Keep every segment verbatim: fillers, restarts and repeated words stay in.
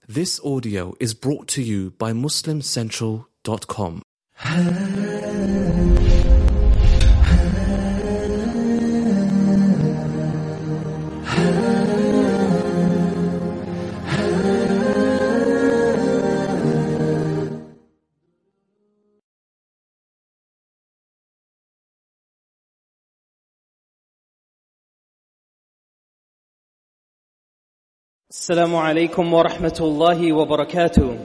This audio is brought to you by Muslim Central dot com. السلام عليكم ورحمة الله وبركاته.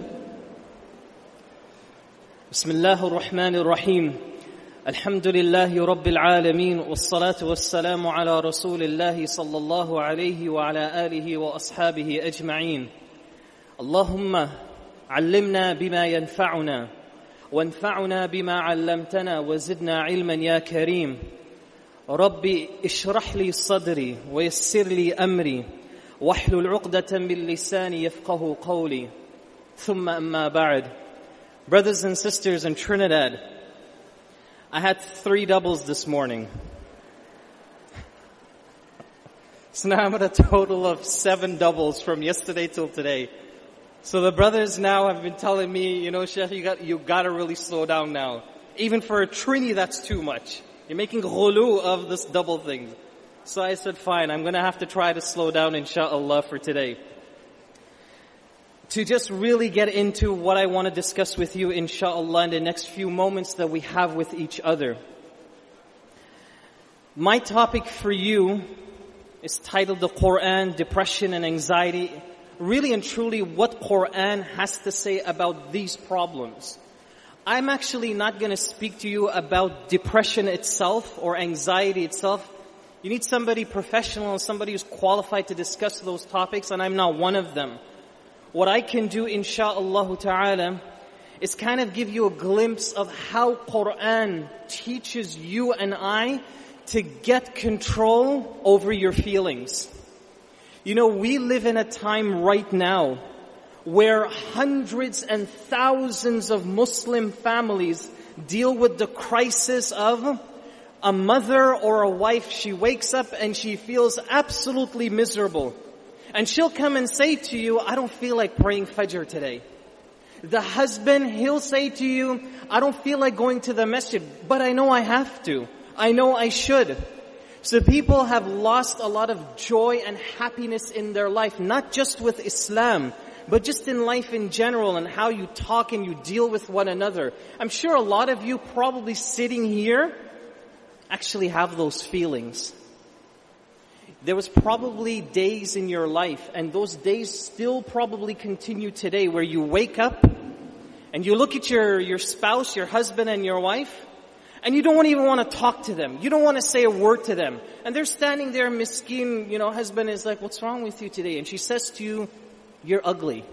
بسم الله الرحمن الرحيم. الحمد لله رب العالمين والصلاة والسلام على رسول الله صلى الله عليه وعلى آله وأصحابه أجمعين. اللهم علمنا بما ينفعنا وانفعنا بما علمتنا وزدنا علما يا كريم. ربي اشرح لي صدري ويسر لي أمري واحلل عقدة من لساني يفقه قولي. ثم أما بعد. Brothers and sisters in Trinidad, I had three doubles this morning. So now I'm at a total of seven doubles from yesterday till today. So the brothers now have been telling me, you know, Sheikh, you got, you got to really slow down now. Even for a Trini, that's too much. You're making ghulu of this double thing. So I said, fine, I'm going to have to try to slow down, inshallah, for today. To just really get into what I want to discuss with you, inshallah, in the next few moments that we have with each other. My topic for you is titled The Quran, Depression and Anxiety. Really and truly what Quran has to say about these problems. I'm actually not going to speak to you about depression itself or anxiety itself. You need somebody professional, somebody who's qualified to discuss those topics, and I'm not one of them. What I can do, insha'Allah ta'ala, is kind of give you a glimpse of how Quran teaches you and I to get control over your feelings. You know, we live in a time right now where hundreds and thousands of Muslim families deal with the crisis of a mother or a wife. She wakes up and she feels absolutely miserable. And she'll come and say to you, I don't feel like praying Fajr today. The husband, he'll say to you, I don't feel like going to the masjid, but I know I have to. I know I should. So people have lost a lot of joy and happiness in their life, not just with Islam, but just in life in general and how you talk and you deal with one another. I'm sure a lot of you probably sitting here actually have those feelings. There was probably days in your life, and those days still probably continue today, where you wake up and you look at your, your spouse, your husband and your wife, and you don't even want to talk to them. You don't want to say a word to them. And they're standing there, miskin, you know, husband is like, what's wrong with you today? And she says to you, you're ugly.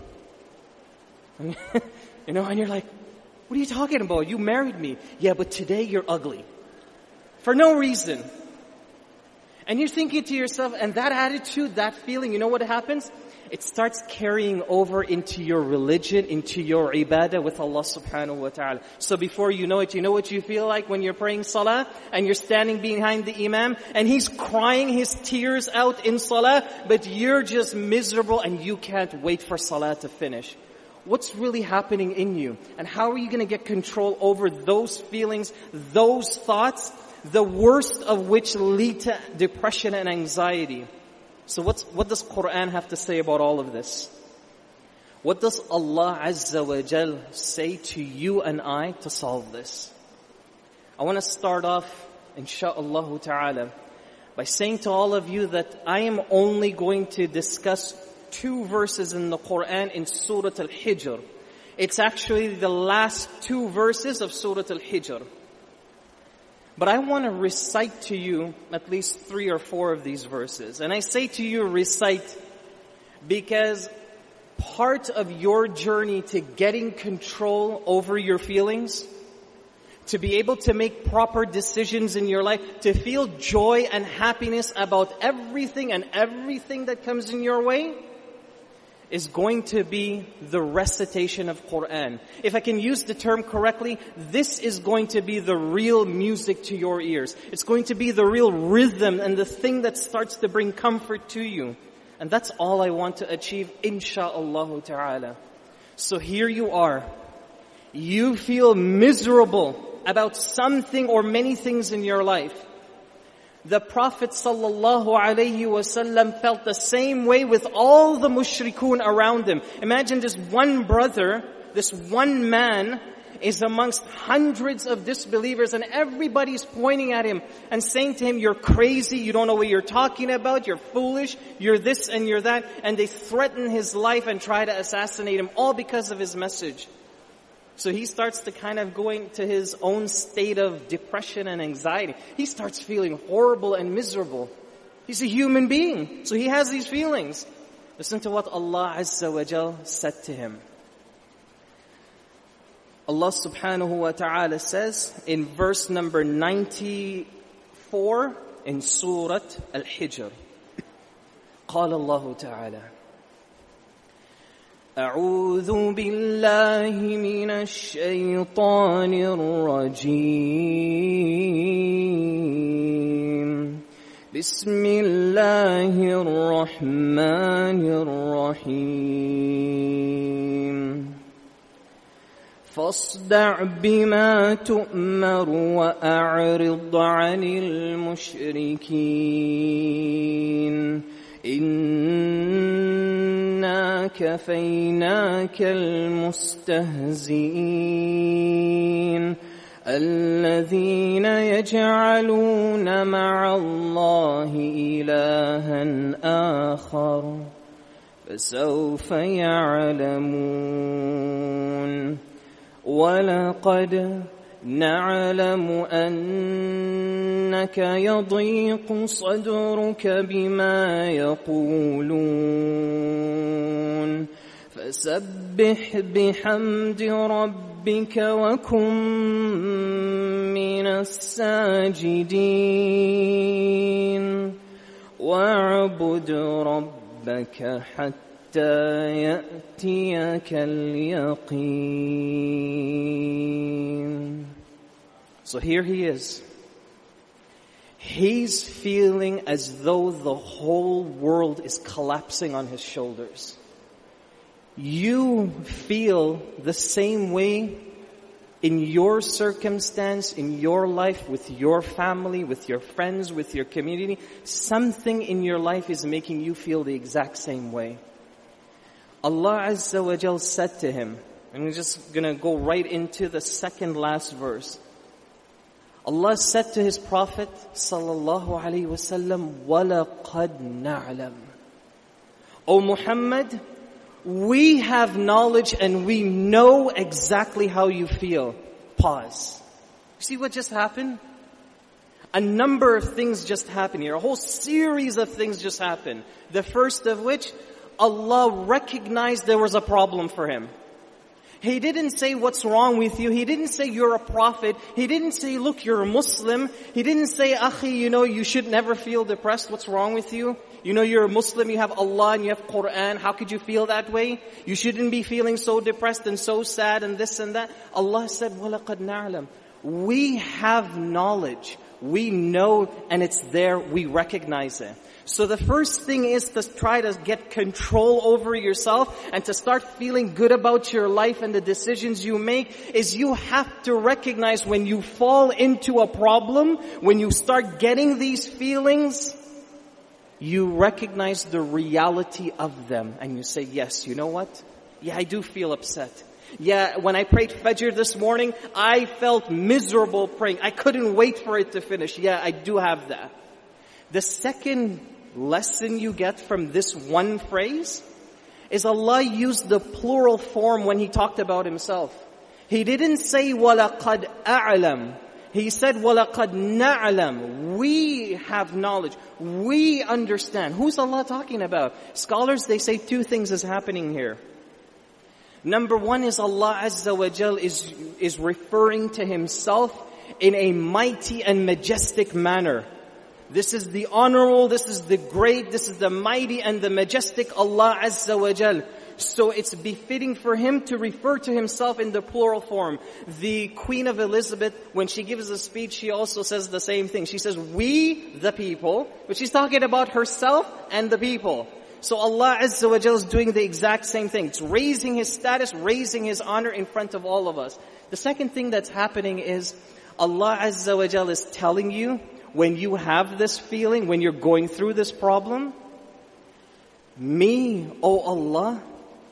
You know, and you're like, what are you talking about? You married me. Yeah, but today you're ugly. For no reason. And you're thinking to yourself, and that attitude, that feeling, you know what happens? It starts carrying over into your religion, into your ibadah with Allah subhanahu wa ta'ala. So before you know it, you know what you feel like when you're praying salah and you're standing behind the imam and he's crying his tears out in salah, but you're just miserable and you can't wait for salah to finish. What's really happening in you? And how are you going to get control over those feelings, those thoughts, the worst of which lead to depression and anxiety? So what's, what does Quran have to say about all of this? What does Allah Azza wa Jal say to you and I to solve this? I want to start off, insha'Allah ta'ala, by saying to all of you that I am only going to discuss two verses in the Quran in Surah Al-Hijr. It's actually the last two verses of Surah Al-Hijr. But I want to recite to you at least three or four of these verses. And I say to you recite because part of your journey to getting control over your feelings, to be able to make proper decisions in your life, to feel joy and happiness about everything and everything that comes in your way, is going to be the recitation of Quran. If I can use the term correctly, this is going to be the real music to your ears. It's going to be the real rhythm and the thing that starts to bring comfort to you. And that's all I want to achieve, insha'Allah ta'ala. So here you are. You feel miserable about something or many things in your life. The Prophet sallallahu alayhi wasallam felt the same way with all the mushrikun around him. Imagine this one brother, this one man is amongst hundreds of disbelievers, and everybody's pointing at him and saying to him, you're crazy, you don't know what you're talking about, you're foolish, you're this and you're that. And they threaten his life and try to assassinate him, all because of his message. So he starts to kind of go into his own state of depression and anxiety. He starts feeling horrible and miserable. He's a human being, so he has these feelings. Listen to what Allah Azza wa Jal said to him. Allah subhanahu wa ta'ala says in verse number ninety-four in Surah Al-Hijr. قال الله تعالى أعوذ بالله من الشيطان الرجيم بسم الله الرحمن الرحيم فاصدع بما تؤمر وأعرض عن المشركين إنا كفيناك المستهزئين الذين يجعلون مع الله إلها آخر فسوف يعلمون ولقد نعلم أنك يضيق صدرك بما يقولون فسبح بحمد ربك وكن من الساجدين واعبد ربك حتى حتى يأتيك اليقين. So here he is. He's feeling as though the whole world is collapsing on his shoulders. You feel the same way in your circumstance, in your life, with your family, with your friends, with your community. Something in your life is making you feel the exact same way. Allah Azza wa Jal said to him, and we're just going to go right into the second last verse. Allah said to His Prophet sallallahu alaihi wasallam, وَلَقَدْ نَعْلَمُ O Muhammad, we have knowledge and we know exactly how you feel. Pause. See what just happened? A number of things just happened here. A whole series of things just happened. The first of which, Allah recognized there was a problem for him. He didn't say, what's wrong with you? He didn't say, you're a prophet. He didn't say, look, you're a Muslim. He didn't say, Akhi, you know, you should never feel depressed. What's wrong with you? You know, you're a Muslim, you have Allah and you have Quran. How could you feel that way? You shouldn't be feeling so depressed and so sad and this and that. Allah said, وَلَقَدْ نَعْلَمُ We have knowledge. We know, and it's there. We recognize it. So the first thing is to try to get control over yourself and to start feeling good about your life and the decisions you make is you have to recognize when you fall into a problem, when you start getting these feelings, you recognize the reality of them and you say, yes, you know what? Yeah, I do feel upset. Yeah, when I prayed Fajr this morning, I felt miserable praying. I couldn't wait for it to finish. Yeah, I do have that. The second lesson you get from this one phrase is Allah used the plural form when He talked about Himself. He didn't say, وَلَقَدْ أَعْلَمُ He said, وَلَقَدْ نَعْلَمُ We have knowledge. We understand. Who's Allah talking about? Scholars, they say two things is happening here. Number one is Allah Azza wa Jal is, is referring to Himself in a mighty and majestic manner. This is the honorable, this is the great, this is the mighty and the majestic Allah Azza wa Jal. So it's befitting for Him to refer to Himself in the plural form. The Queen of Elizabeth, when she gives a speech, she also says the same thing. She says, we, the people, but she's talking about herself and the people. So Allah Azza wa Jalla is doing the exact same thing. It's raising His status, raising His honor in front of all of us. The second thing that's happening is Allah Azza wa Jalla is telling you, when you have this feeling, when you're going through this problem, me, O Allah,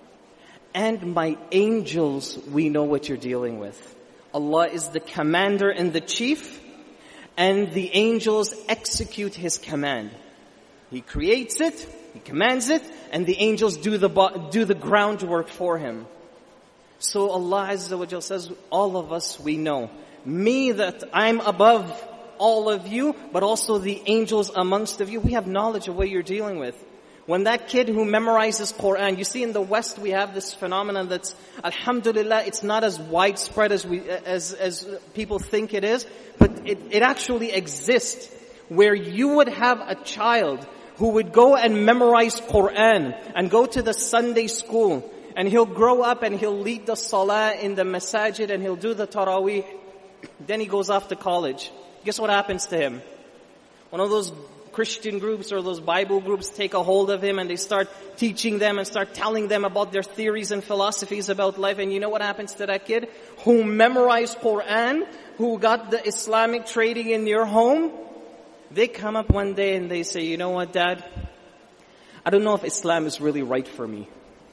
and my angels, we know what you're dealing with. Allah is the commander and the chief, and the angels execute His command. He creates it, He commands it, and the angels do the do the groundwork for Him. So Allah Azza wa Jalla says, all of us, we know. Me, that I'm above all of you, but also the angels amongst of you, we have knowledge of what you're dealing with. When that kid who memorizes Quran, you see in the West we have this phenomenon that's, alhamdulillah, it's not as widespread as we, as, as people think it is, but it, it actually exists, where you would have a child who would go and memorize Quran and go to the Sunday school, and he'll grow up and he'll lead the salah in the masajid and he'll do the tarawih. Then he goes off to college. Guess what happens to him? One of those Christian groups or those Bible groups take a hold of him and they start teaching them and start telling them about their theories and philosophies about life. And you know what happens to that kid who memorized Quran, who got the Islamic training in your home? They come up one day and they say, you know what, Dad? I don't know if Islam is really right for me.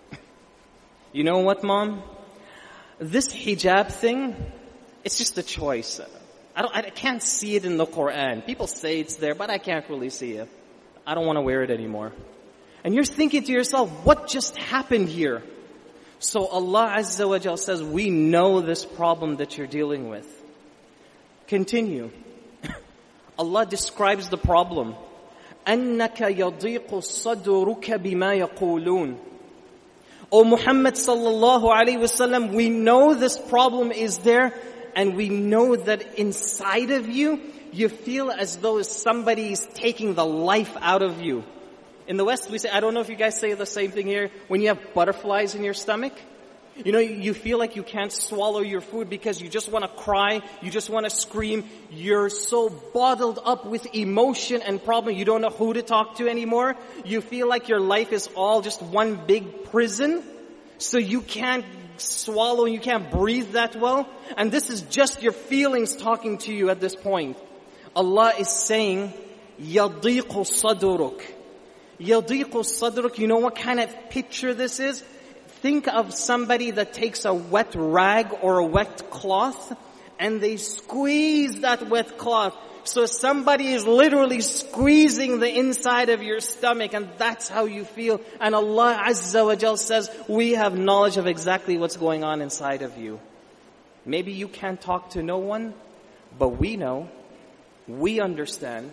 You know what, Mom? This hijab thing, it's just a choice. I don't, I can't see it in the Quran. People say it's there, but I can't really see it. I don't want to wear it anymore. And you're thinking to yourself, what just happened here? So Allah Azza wa Jalla says, we know this problem that you're dealing with. Continue. Allah describes the problem. أَنَّكَ يَضِيقُ صَدْرُكَ بِمَا يَقُولُونَ. O Muhammad sallallahu alayhi wasallam, we know this problem is there, and we know that inside of you, you feel as though somebody is taking the life out of you. In the West, we say, I don't know if you guys say the same thing here, when you have butterflies in your stomach. You know, you feel like you can't swallow your food because you just want to cry, you just want to scream. You're so bottled up with emotion and problem, you don't know who to talk to anymore. You feel like your life is all just one big prison, so you can't swallow, you can't breathe that well. And this is just your feelings talking to you at this point. Allah is saying, يَضِيقُ صَدْرُكَ. يَضِيقُ صَدْرُكَ. You know what kind of picture this is? Think of somebody that takes a wet rag or a wet cloth and they squeeze that wet cloth. So somebody is literally squeezing the inside of your stomach, and that's how you feel. And Allah Azza wa Jal says, we have knowledge of exactly what's going on inside of you. Maybe you can't talk to no one, but we know, we understand.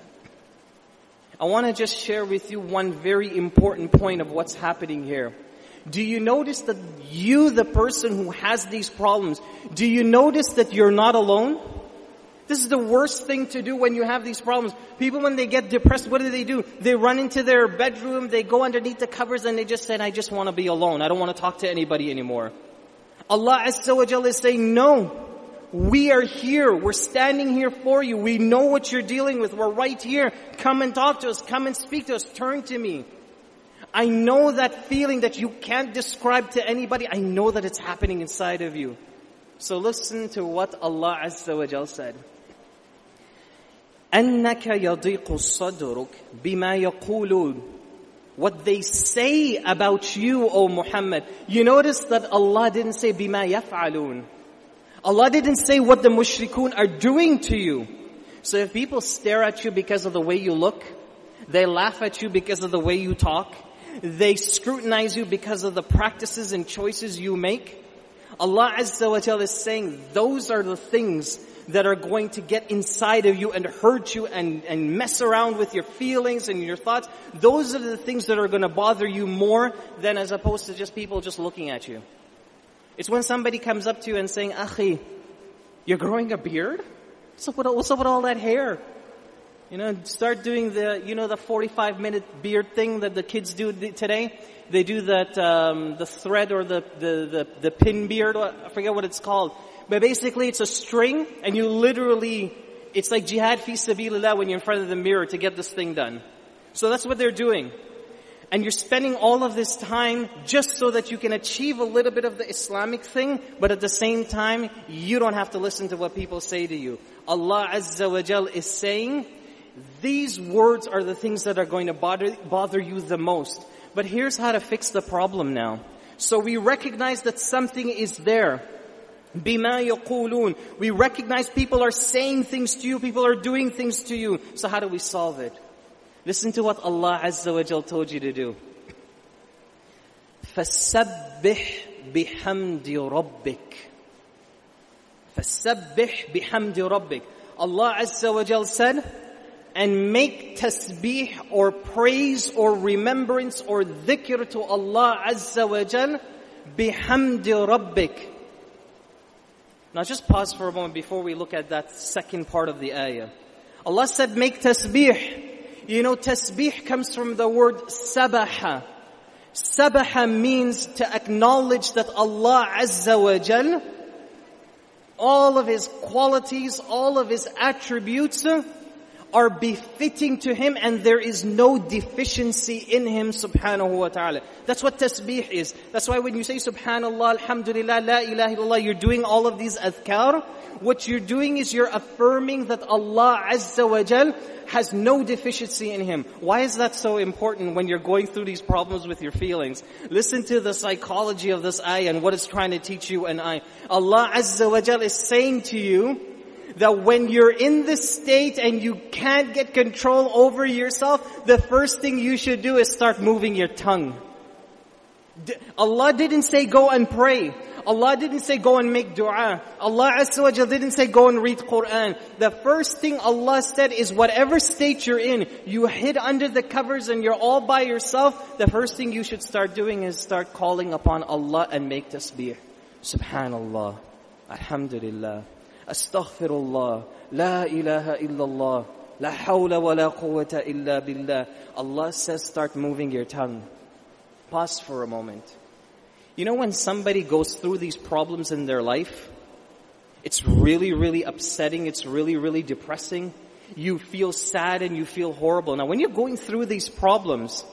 I want to just share with you one very important point of what's happening here. Do you notice that you, the person who has these problems, do you notice that you're not alone? This is the worst thing to do when you have these problems. People, when they get depressed, what do they do? They run into their bedroom, they go underneath the covers, and they just say, I just want to be alone. I don't want to talk to anybody anymore. Allah Azza wa Jalla is saying, no. We are here. We're standing here for you. We know what you're dealing with. We're right here. Come and talk to us. Come and speak to us. Turn to me. I know that feeling that you can't describe to anybody. I know that it's happening inside of you. So listen to what Allah Azza wa Jal said. أَنَّكَ يَضِيقُ صَدْرُكَ بِمَا يَقُولُونَ. What they say about you, O Muhammad. You notice that Allah didn't say بِمَا يَفْعَلُونَ. Allah didn't say what the mushrikun are doing to you. So if people stare at you because of the way you look, they laugh at you because of the way you talk, they scrutinize you because of the practices and choices you make, Allah Azza wa Jalla is saying those are the things that are going to get inside of you and hurt you and, and mess around with your feelings and your thoughts. Those are the things that are going to bother you more than as opposed to just people just looking at you. It's when somebody comes up to you and saying, Akhi, you're growing a beard? What's up with, what's up with all that hair? You know, start doing the, you know, the forty-five minute beard thing that the kids do today. They do that, um, the thread or the, the, the, the pin beard. I forget what it's called. But basically it's a string and you literally, it's like jihad fi sabilillah when you're in front of the mirror to get this thing done. So that's what they're doing. and you're spending all of this time just so that you can achieve a little bit of the Islamic thing, but at the same time, you don't have to listen to what people say to you. Allah Azza wa Jal is saying, these words are the things that are going to bother, bother you the most. But here's how to fix the problem now. So we recognize that something is there. بِمَا يَقُولُونَ. We recognize people are saying things to you, people are doing things to you. So how do we solve it? Listen to what Allah Azza wa Jal told you to do. فَسَبِّحْ بِحَمْدِ رَبِّكَ. فَسَبِّحْ بِحَمْدِ رَبِّكَ. Allah Azza wa Jal said, and make tasbih or praise or remembrance or dhikr to Allah Azza wa Jal بِحَمْدِ رَبِّكَ. Now just pause for a moment before we look at that second part of the ayah. Allah said make tasbih. You know, tasbih comes from the word sabaha. Sabaha means to acknowledge that Allah Azza wa Jal, all of His qualities, all of His attributes are befitting to Him and there is no deficiency in Him subhanahu wa ta'ala. That's what tasbih is. That's why when you say subhanallah, alhamdulillah, la ilaha illallah, you're doing all of these adhkar. What you're doing is you're affirming that Allah Azza wa Jal has no deficiency in Him. Why is that so important when you're going through these problems with your feelings? Listen to the psychology of this ayah and what it's trying to teach you and I. Allah Azza wa Jal is saying to you that when you're in this state and you can't get control over yourself, the first thing you should do is start moving your tongue. Allah didn't say go and pray. Allah didn't say go and make dua. Allah Azza wa Jal didn't say go and read Quran. The first thing Allah said is whatever state you're in, you hid under the covers and you're all by yourself, the first thing you should start doing is start calling upon Allah and make tasbih. Subhanallah. Alhamdulillah. Astaghfirullah. La ilaha illallah. La hawla wa la quwwata illa billah. Allah says start moving your tongue. Pause for a moment. You know when somebody goes through these problems in their life, it's really, really upsetting, it's really, really depressing. You feel sad and you feel horrible. Now when you're going through these problems,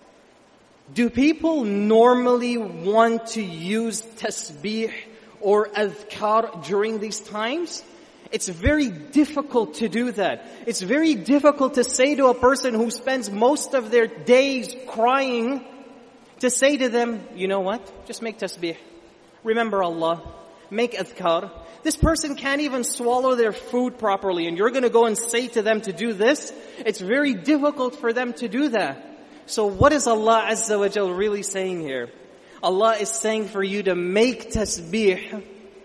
do people normally want to use tasbih or adhkar during these times? It's very difficult to do that. It's very difficult to say to a person who spends most of their days crying, to say to them, you know what? Just make tasbih. Remember Allah. Make adhkar. This person can't even swallow their food properly and you're going to go and say to them to do this. It's very difficult for them to do that. So what is Allah Azza wa Jal really saying here? Allah is saying for you to make tasbih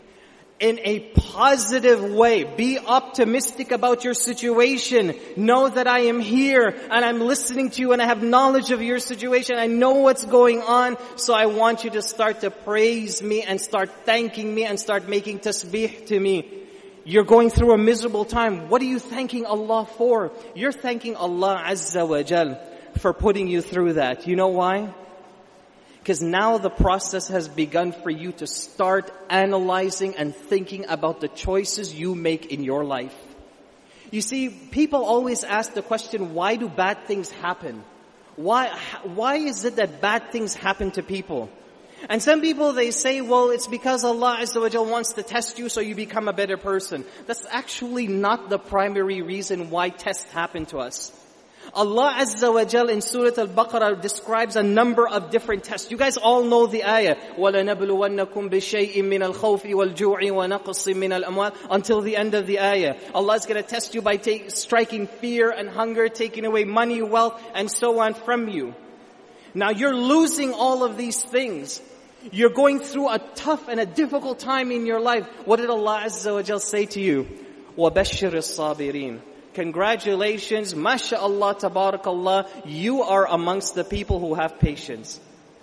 in a positive way. Be optimistic about your situation. Know that I am here and I'm listening to you and I have knowledge of your situation. I know what's going on. So I want you to start to praise me and start thanking me and start making tasbih to me. You're going through a miserable time. What are you thanking Allah for? You're thanking Allah Azza wa Jal for putting you through that. You know why? Because now the process has begun for you to start analyzing and thinking about the choices you make in your life. You see, people always ask the question, why do bad things happen? Why, why is it that bad things happen to people? And some people, they say, well, it's because Allah Azza wa Jal wants to test you so you become a better person. That's actually not the primary reason why tests happen to us. Allah Azza wa Jal in Surah Al-Baqarah describes a number of different tests. You guys all know the ayah. وَلَنَبْلُوَنَّكُمْ بِشَيْءٍ مِّنَ الْخَوْفِ وَالْجُوعِ وَنَقْصٍ مِّنَ الْأَمْوَالِ until the end of the ayah. Allah is going to test you by take, striking fear and hunger, taking away money, wealth, and so on from you. Now you're losing all of these things. You're going through a tough and a difficult time in your life. What did Allah Azza wa Jal say to you? وَبَشِّرِ الصَّابِرِينَ. Congratulations, mashallah, tabarakallah, you are amongst the people who have patience.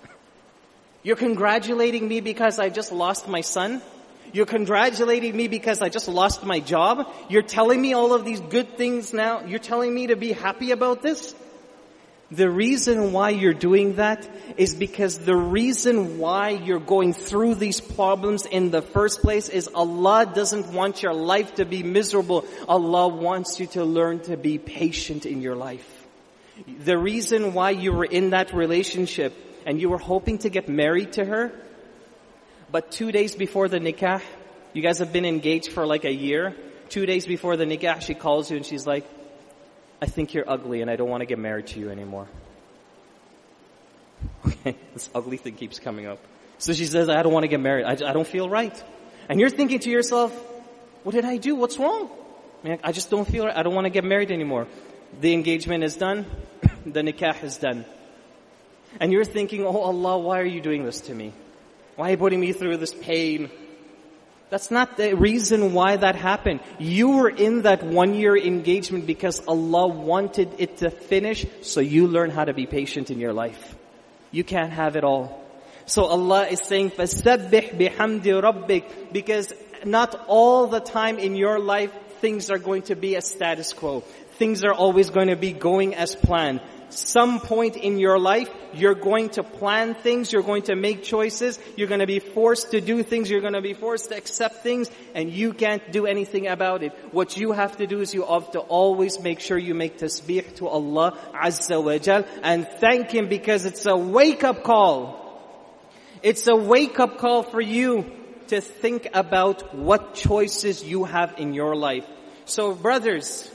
You're congratulating me because I just lost my son? You're congratulating me because I just lost my job? You're telling me all of these good things now? You're telling me to be happy about this? The reason why you're doing that is because the reason why you're going through these problems in the first place is Allah doesn't want your life to be miserable. Allah wants you to learn to be patient in your life. The reason why you were in that relationship and you were hoping to get married to her, but two days before the nikah, you guys have been engaged for like a year, two days before the nikah, she calls you and she's like, I think you're ugly and I don't want to get married to you anymore. Okay, this ugly thing keeps coming up. So she says, I don't want to get married. I, I don't feel right. And you're thinking to yourself, what did I do? What's wrong? I, mean, I just don't feel right. I don't want to get married anymore. The engagement is done. The nikah is done. And you're thinking, oh Allah, why are you doing this to me? Why are you putting me through this pain? That's not the reason why that happened. You were in that one year engagement because Allah wanted it to finish so you learn how to be patient in your life. You can't have it all. So Allah is saying, فَسَبِّحْ بِحَمْدِ رَبِّكَ, because not all the time in your life things are going to be a status quo. Things are always going to be going as planned. Some point in your life, you're going to plan things, you're going to make choices, you're going to be forced to do things, you're going to be forced to accept things, and you can't do anything about it. What you have to do is you have to always make sure you make tasbih to Allah Azza wa Jal and thank Him, because it's a wake-up call. It's a wake-up call for you to think about what choices you have in your life. So brothers,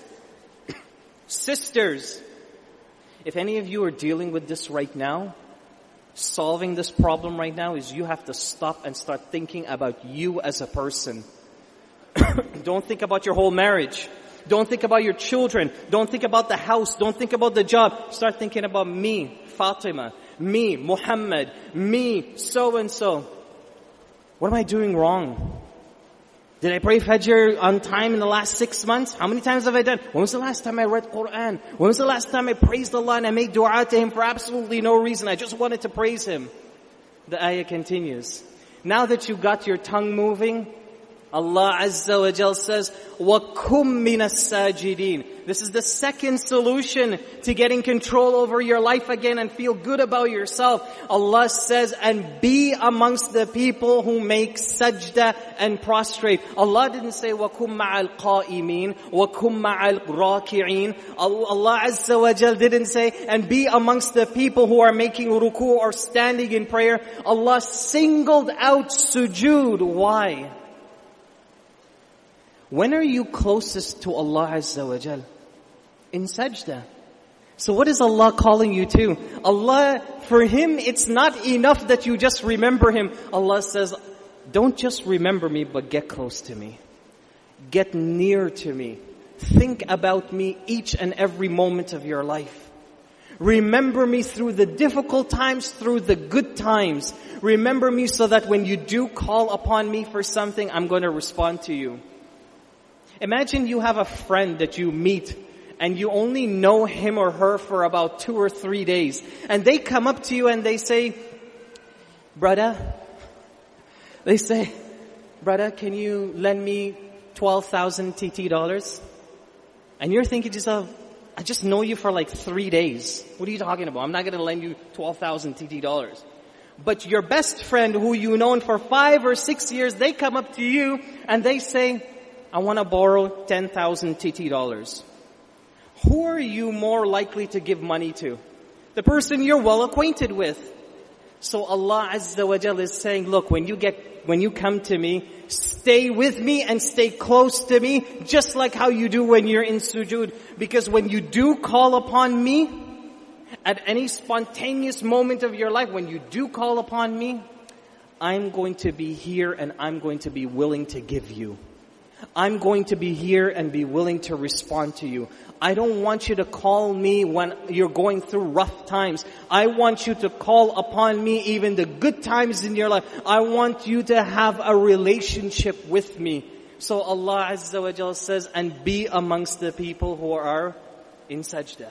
sisters, if any of you are dealing with this right now, solving this problem right now, is you have to stop and start thinking about you as a person. Don't think about your whole marriage. Don't think about your children. Don't think about the house. Don't think about the job. Start thinking about me, Fatima, me, Muhammad, me, so-and-so. What am I doing wrong? Did I pray Fajr on time in the last six months? How many times have I done? When was the last time I read Quran? When was the last time I praised Allah and I made dua to Him for absolutely no reason? I just wanted to praise Him. The ayah continues. Now that you got your tongue moving, Allah Azza wa Jal says, وَكُمْ مِنَ السَّاجِدِينَ. This is the second solution to getting control over your life again and feel good about yourself. Allah says, and be amongst the people who make sajda and prostrate. Allah didn't say, وَكُمْ مَعَ الْقَائِمِينَ وَكُمْ مَعَ الرَّاكِعِينَ. Allah Azza wa Jal didn't say, and be amongst the people who are making ruku or standing in prayer. Allah singled out sujood. Why? When are you closest to Allah Azza wa Jal? In sajda. So what is Allah calling you to? Allah, for Him, it's not enough that you just remember Him. Allah says, don't just remember me, but get close to me. Get near to me. Think about me each and every moment of your life. Remember me through the difficult times, through the good times. Remember me so that when you do call upon me for something, I'm going to respond to you. Imagine you have a friend that you meet and you only know him or her for about two or three days. And they come up to you and they say, brother, they say, brother, can you lend me twelve thousand T T dollars? And you're thinking to yourself, I just know you for like three days. What are you talking about? I'm not going to lend you twelve thousand T T dollars. But your best friend who you known for five or six years, they come up to you and they say, I want to borrow ten thousand T T dollars. Who are you more likely to give money to? The person you're well acquainted with. So Allah Azza wa Jalla is saying, look, when you get, when you come to me, stay with me and stay close to me, just like how you do when you're in sujood. Because when you do call upon me, at any spontaneous moment of your life, when you do call upon me, I'm going to be here and I'm going to be willing to give you. I'm going to be here and be willing to respond to you. I don't want you to call me when you're going through rough times. I want you to call upon me even the good times in your life. I want you to have a relationship with me. So Allah Azza wa Jalla says, and be amongst the people who are in sajda.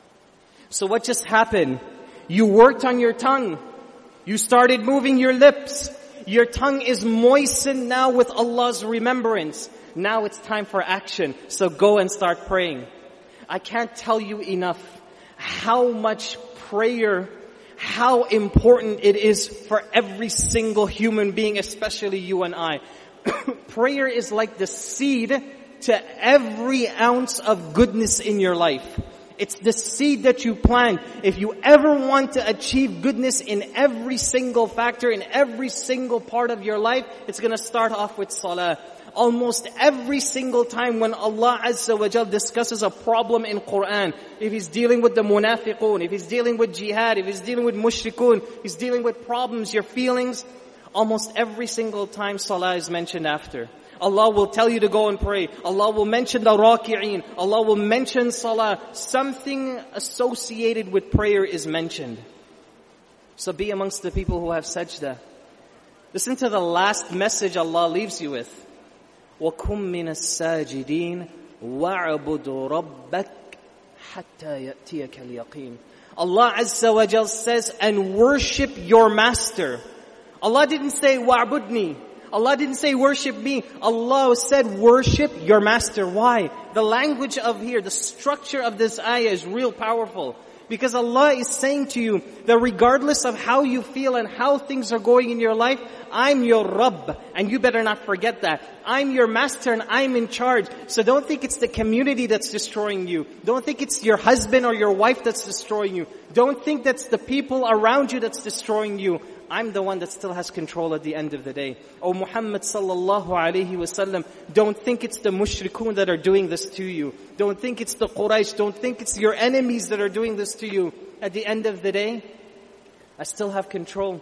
So what just happened? You worked on your tongue. You started moving your lips. Your tongue is moistened now with Allah's remembrance. Now it's time for action. So go and start praying. I can't tell you enough how much prayer, how important it is for every single human being, especially you and I. Prayer is like the seed to every ounce of goodness in your life. It's the seed that you plant. If you ever want to achieve goodness in every single factor, in every single part of your life, it's going to start off with salah. Almost every single time when Allah Azza wa Jal discusses a problem in Quran, if He's dealing with the munafiqun, if He's dealing with jihad, if He's dealing with mushrikun, He's dealing with problems, your feelings, almost every single time salah is mentioned after. Allah will tell you to go and pray. Allah will mention the raki'een. Allah will mention salah. Something associated with prayer is mentioned. So be amongst the people who have sajda. Listen to the last message Allah leaves you with. وَكُمْ مِنَ السَّاجِدِينَ وَاعْبُدُ رَبَّكَ حَتَّى يَأْتِيَكَ الْيَقِينَ. Allah Azza wa Jal says, and worship your master. Allah didn't say, وَاعْبُدْنِي. Allah didn't say worship me. Allah said worship your master. Why? The language of here, the structure of this ayah is real powerful. Because Allah is saying to you that regardless of how you feel and how things are going in your life, I'm your Rabb. And you better not forget that. I'm your master and I'm in charge. So don't think it's the community that's destroying you. Don't think it's your husband or your wife that's destroying you. Don't think that's the people around you that's destroying you. I'm the one that still has control at the end of the day. Oh Muhammad sallallahu alayhi wasallam, don't think it's the mushrikun that are doing this to you. Don't think it's the Quraysh. Don't think it's your enemies that are doing this to you. At the end of the day, I still have control.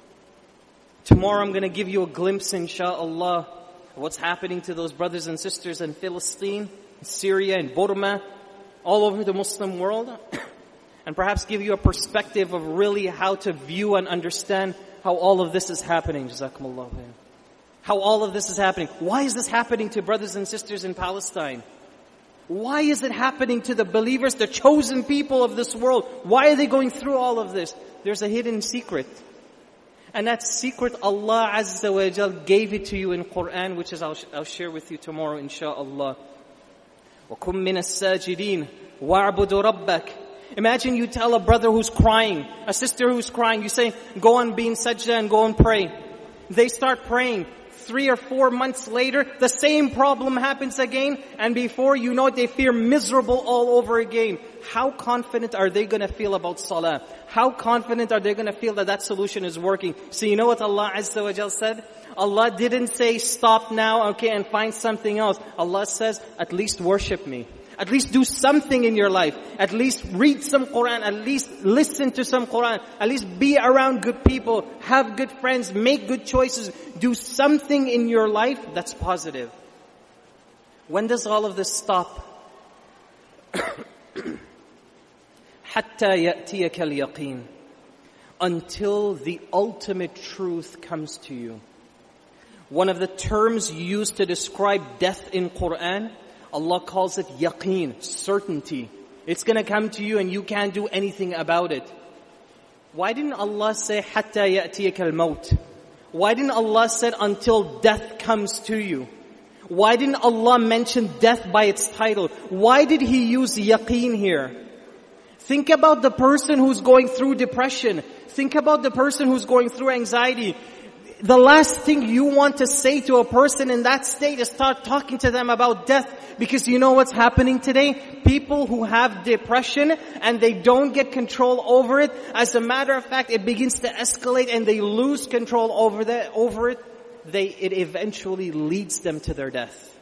Tomorrow I'm going to give you a glimpse, insha'Allah, of what's happening to those brothers and sisters in Palestine, in Syria, in Burma, all over the Muslim world. And perhaps give you a perspective of really how to view and understand how all of this is happening. Jazakumullah khair. How all of this is happening. Why is this happening to brothers and sisters in Palestine? Why is it happening to the believers, the chosen people of this world? Why are they going through all of this? There's a hidden secret. And that secret, Allah Azza wa Jal gave it to you in Quran, which is I'll, I'll share with you tomorrow, insha'Allah. وَكُمْ مِنَ السَّاجِدِينَ وَاعْبُدُ رَبَّكَ. Imagine you tell a brother who's crying, a sister who's crying, you say, go and be in sajda and go and pray. They start praying. Three or four months later, the same problem happens again, and before you know it, they feel miserable all over again. How confident are they going to feel about salah? How confident are they going to feel that that solution is working? So you know what Allah Azza wa Jal said? Allah didn't say stop now, okay, and find something else. Allah says, at least worship me. At least do something in your life. At least read some Quran. At least listen to some Quran. At least be around good people. Have good friends. Make good choices. Do something in your life that's positive. When does all of this stop? حَتَّى يَأْتِيَكَ الْيَقِينَ. Until the ultimate truth comes to you. One of the terms used to describe death in Quran, Allah calls it yaqeen, certainty. It's going to come to you and you can't do anything about it. Why didn't Allah say, حَتَّى يَأْتِيَكَ الْمَوْتِ? Why didn't Allah say, until death comes to you? Why didn't Allah mention death by its title? Why did He use yaqeen here? Think about the person who's going through depression. Think about the person who's going through anxiety. The last thing you want to say to a person in that state is start talking to them about death. Because you know what's happening today? People who have depression and they don't get control over it, as a matter of fact, it begins to escalate and they lose control over that, over it. They, it eventually leads them to their death.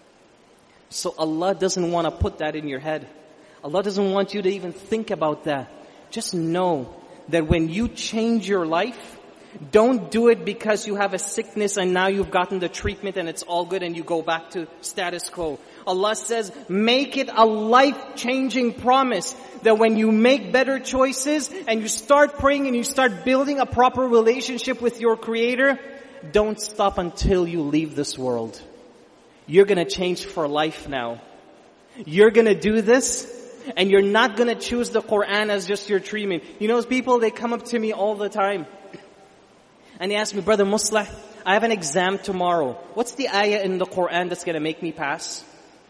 So Allah doesn't want to put that in your head. Allah doesn't want you to even think about that. Just know that when you change your life, don't do it because you have a sickness and now you've gotten the treatment and it's all good and you go back to status quo. Allah says, make it a life-changing promise that when you make better choices and you start praying and you start building a proper relationship with your Creator, don't stop until you leave this world. You're going to change for life now. You're going to do this and you're not going to choose the Quran as just your treatment. You know, people, they come up to me all the time. And he asked me, Brother Muslah, I have an exam tomorrow. What's the ayah in the Quran that's going to make me pass?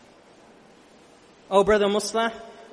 Oh, Brother Muslah,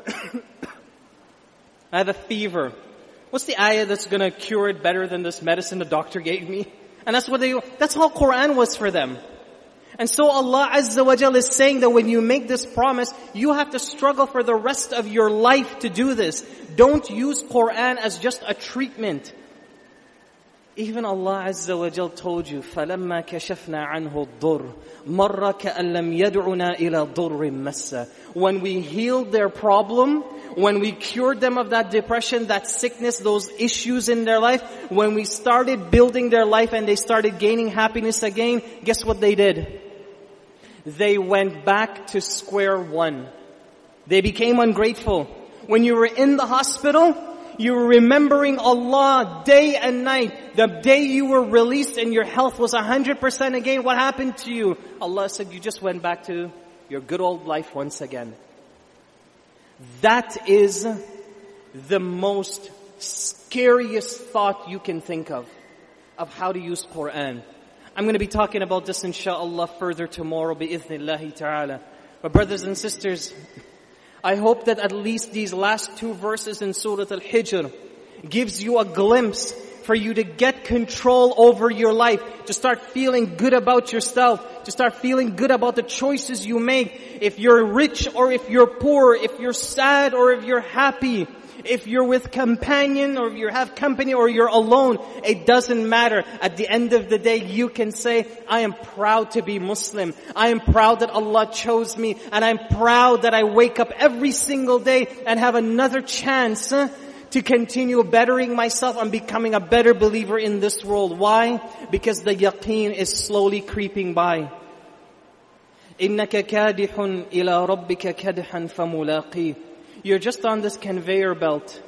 I have a fever. What's the ayah that's going to cure it better than this medicine the doctor gave me? And that's what they, that's all Quran was for them. And so Allah Azza wa Jal is saying that when you make this promise, you have to struggle for the rest of your life to do this. Don't use Quran as just a treatment. Even Allah Azza wa Jal told you, فَلَمَّا كَشَفْنَا عَنْهُ الضُّرِّ مَرَّ كَأَن لَّمْ يَدْعُنَا إِلَى ضُرٍّ مَسَّ. When we healed their problem, when we cured them of that depression, that sickness, those issues in their life, when we started building their life and they started gaining happiness again, guess what they did? They went back to square one. They became ungrateful. When you were in the hospital, you were remembering Allah day and night. The day you were released and your health was one hundred percent again, what happened to you? Allah said, you just went back to your good old life once again. That is the most scariest thought you can think of, of how to use Quran. I'm going to be talking about this inshallah further tomorrow, bi'ithnillahi ta'ala. But brothers and sisters, I hope that at least these last two verses in Surah Al-Hijr gives you a glimpse for you to get control over your life, to start feeling good about yourself, to start feeling good about the choices you make. If you're rich or if you're poor, if you're sad or if you're happy, if you're with companion or if you have company or you're alone, it doesn't matter. At the end of the day, you can say, I am proud to be Muslim. I am proud that Allah chose me. And I'm proud that I wake up every single day and have another chance uh, to continue bettering myself and becoming a better believer in this world. Why? Because the yaqeen is slowly creeping by. إِنَّكَ كَادِحٌ إِلَىٰ رَبِّكَ كَدْحًا فَمُلَاقِيهِ. You're just on this conveyor belt.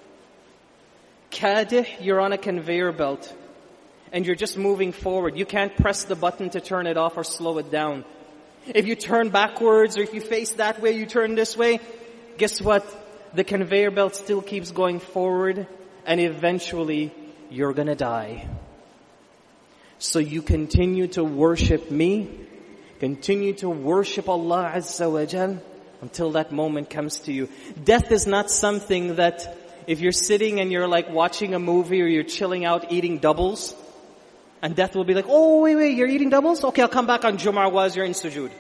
Kadih, you're on a conveyor belt. And you're just moving forward. You can't press the button to turn it off or slow it down. If you turn backwards or if you face that way, you turn this way, guess what? The conveyor belt still keeps going forward and eventually you're gonna die. So you continue to worship me, continue to worship Allah Azza wa Jal, until that moment comes to you. Death is not something that if you're sitting and you're like watching a movie or you're chilling out eating doubles, and death will be like, oh wait, wait, you're eating doubles? Okay, I'll come back on Jum'ah while you're in sujood.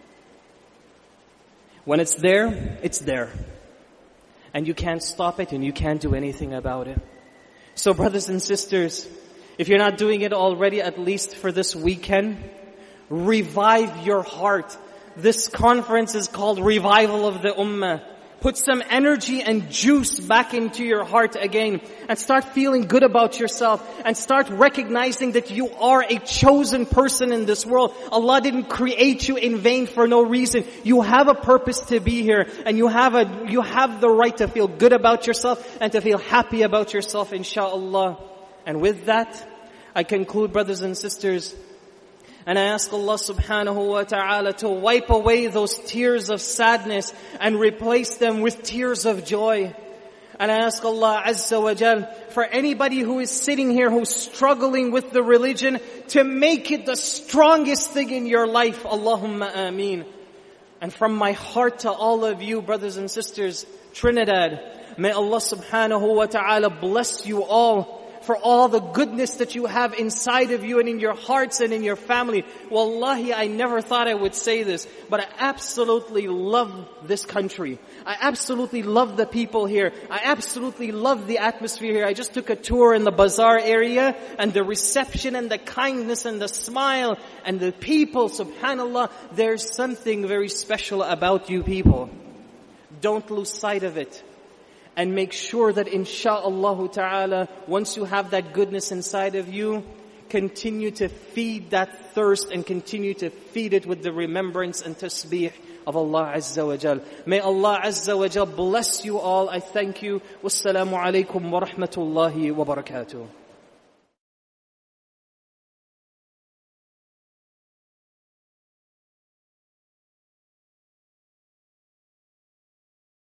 When it's there, it's there. And you can't stop it and you can't do anything about it. So brothers and sisters, if you're not doing it already, at least for this weekend, revive your heart. This conference is called Revival of the Ummah. Put some energy and juice back into your heart again and start feeling good about yourself and start recognizing that you are a chosen person in this world. Allah didn't create you in vain for no reason. You have a purpose to be here and you have a, you have the right to feel good about yourself and to feel happy about yourself, inshallah. And with that, I conclude, brothers and sisters, and I ask Allah subhanahu wa ta'ala to wipe away those tears of sadness and replace them with tears of joy. And I ask Allah Azza wa Jal for anybody who is sitting here who's struggling with the religion to make it the strongest thing in your life. Allahumma ameen. And from my heart to all of you, brothers and sisters, Trinidad, may Allah subhanahu wa ta'ala bless you all for all the goodness that you have inside of you and in your hearts and in your family. Wallahi, I never thought I would say this, but I absolutely love this country. I absolutely love the people here. I absolutely love the atmosphere here. I just took a tour in the bazaar area and the reception and the kindness and the smile and the people, subhanallah, there's something very special about you people. Don't lose sight of it. And make sure that insha'Allah ta'ala, once you have that goodness inside of you, continue to feed that thirst and continue to feed it with the remembrance and tasbih of Allah Azza wa Jal. May Allah Azza wa Jal bless you all. I thank you. Wassalamu alaikum wa rahmatullahi wa barakatuh.